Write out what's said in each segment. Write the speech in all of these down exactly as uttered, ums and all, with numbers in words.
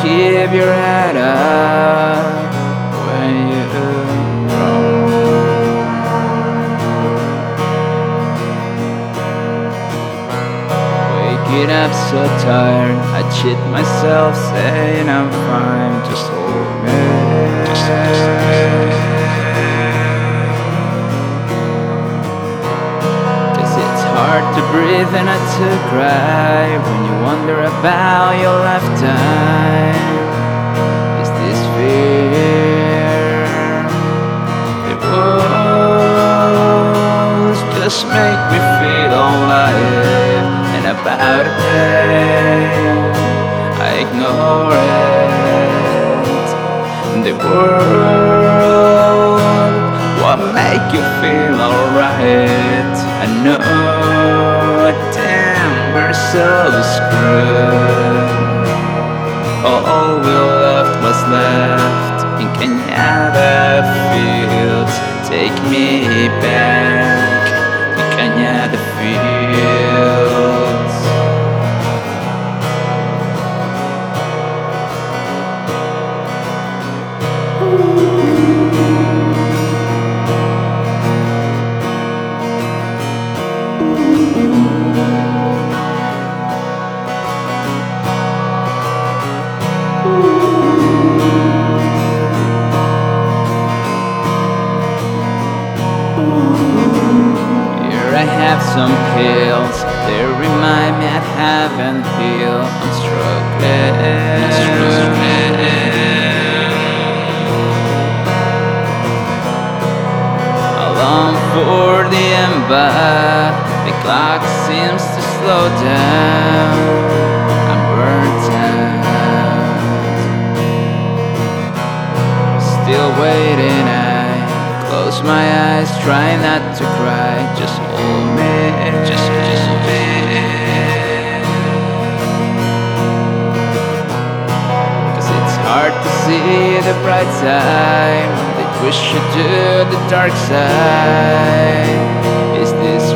keep your head up when you're wrong. Waking up so tired, I cheat myself saying I'm fine. Just hold me, just, just, just. Hard to breathe and not to cry when you wonder about your lifetime. Is this fear? The walls just make me feel alive, and about the pain I ignore it. The world won't make you feel alright. I know, damn, we're so screwed. All we left was left in Cañada Fields. Take me back to Cañada Fields. Here I have some pills, they remind me I haven't healed. I'm struggling, I long for the ember, the clock seems to slow down. I'm burnt out, still waiting. I close my eyes, try not to cry. Just hold me, just, just me. Cause it's hard to see the bright side, they push you to the dark side. Is this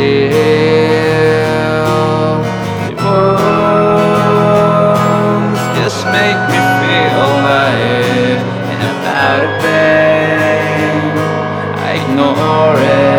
real? The walls just make me feel alive, and about a pain I ignore it.